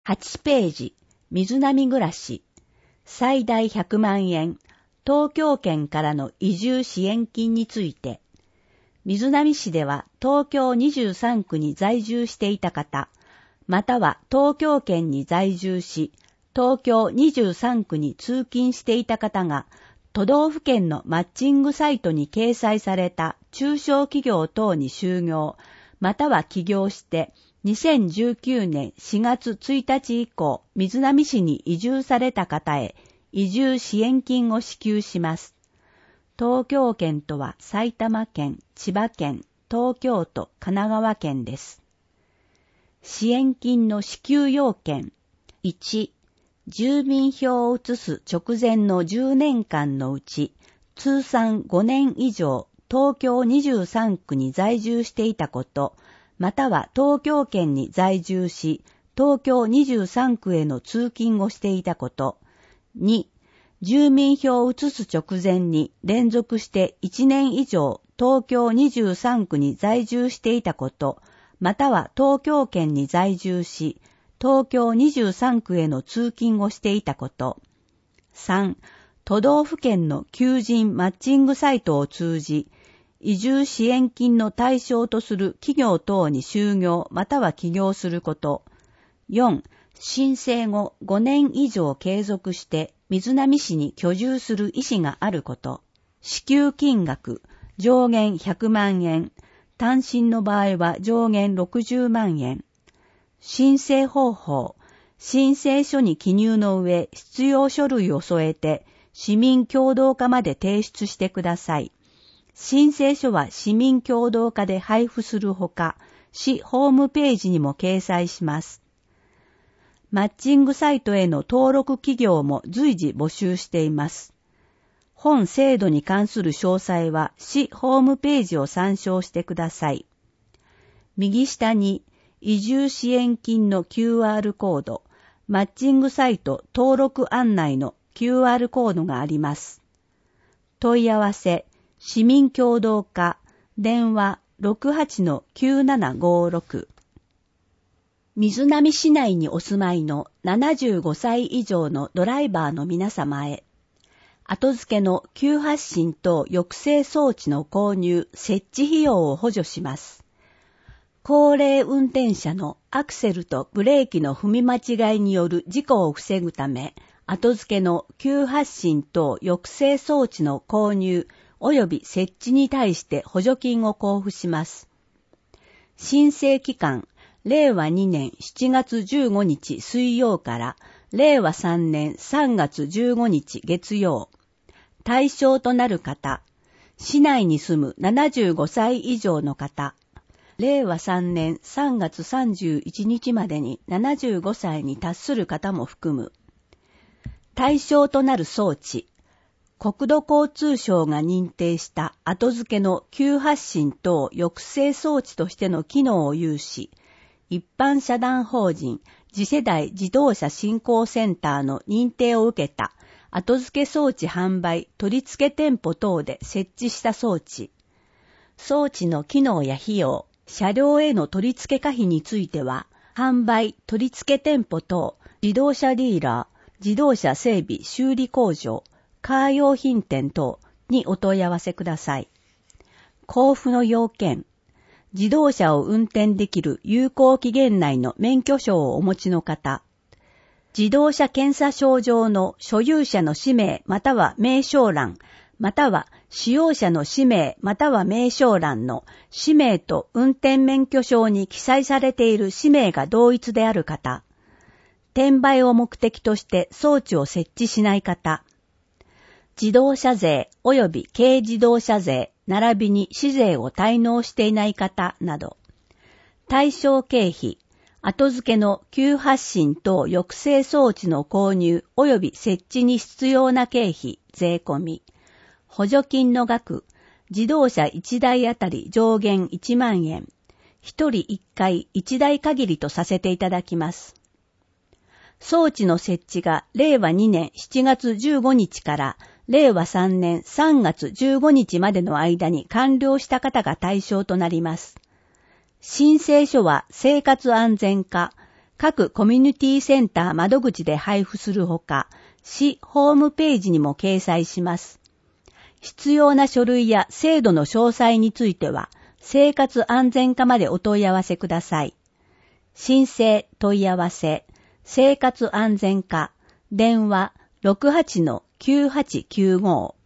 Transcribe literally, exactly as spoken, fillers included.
はちページ、水波暮らし、最大ひゃくまんえん、東京圏からの移住支援金について、瑞浪市では東京にじゅうさんくに在住していた方、または東京圏に在住し、東京にじゅうさんくに通勤していた方が、都道府県のマッチングサイトに掲載された中小企業等に就業、または起業して、にせんじゅうきゅうねんしがつついたち以降、瑞浪市に移住された方へ移住支援金を支給します。東京圏とは埼玉県、千葉県、東京都、神奈川県です。支援金の支給要件。いち、住民票を移す直前のじゅうねんかんのうち、通算ごねん以上、東京にじゅうさんくに在住していたこと、または東京圏に在住し、東京にじゅうさんくへの通勤をしていたこと。に、住民票を移す直前に連続していちねん以上東京にじゅうさんくに在住していたこと、または東京圏に在住し、東京にじゅうさんくへの通勤をしていたこと。さん、都道府県の求人マッチングサイトを通じ、移住支援金の対象とする企業等に就業または起業すること。よん、申請後ごねん以上継続して瑞浪市に居住する意思があること。支給金額、上限ひゃくまんえん。単身の場合は上限ろくじゅうまんえん。申請方法、申請書に記入の上、必要書類を添えて、市民協働課まで提出してください。申請書は市民協働課で配布するほか、市ホームページにも掲載します。マッチングサイトへの登録企業も随時募集しています。本制度に関する詳細は市ホームページを参照してください。右下に移住支援金の キューアール コード、マッチングサイト登録案内の キューアール コードがあります。問い合わせ、市民協働課、電話 ろくはちのきゅうななごろく。瑞浪市内にお住まいのななじゅうごさい以上のドライバーの皆様へ、後付けの急発進等抑制装置の購入、設置費用を補助します。高齢運転者のアクセルとブレーキの踏み間違いによる事故を防ぐため、後付けの急発進等抑制装置の購入及び設置に対して補助金を交付します。申請期間、れいわにねんしちがつじゅうごにち水曜かられいわさんねんさんがつじゅうごにち月曜。対象となる方、市内に住むななじゅうごさい以上の方、れいわさんねんさんがつさんじゅういちにちまでにななじゅうごさいに達する方も含む。対象となる装置、国土交通省が認定した後付けの急発進等抑制装置としての機能を有し、一般社団法人次世代自動車振興センターの認定を受けた後付け装置販売取付店舗等で設置した装置。装置の機能や費用、車両への取付可費については、販売取付店舗等、自動車ディーラー、自動車整備修理工場、カー用品店等にお問い合わせください。交付の要件、自動車を運転できる有効期限内の免許証をお持ちの方、自動車検査証上の所有者の氏名または名称欄、または使用者の氏名または名称欄の氏名と運転免許証に記載されている氏名が同一である方、転売を目的として装置を設置しない方、自動車税及び軽自動車税並びに市税を滞納していない方など、対象経費、後付けの急発進等抑制装置の購入及び設置に必要な経費、税込み、補助金の額、自動車いちだいあたり上限いちまんえん、ひとりいっかいいちだい限りとさせていただきます。装置の設置がれいわにねんしちがつじゅうごにちかられいわさんねんさんがつじゅうごにちまでの間に完了した方が対象となります。申請書は生活安全課、 各コミュニティセンター窓口で配布するほか、市ホームページにも掲載します。必要な書類や制度の詳細については、生活安全課までお問い合わせください。申請問い合わせ、生活安全課、電話 ろくはちのきゅうはちきゅうご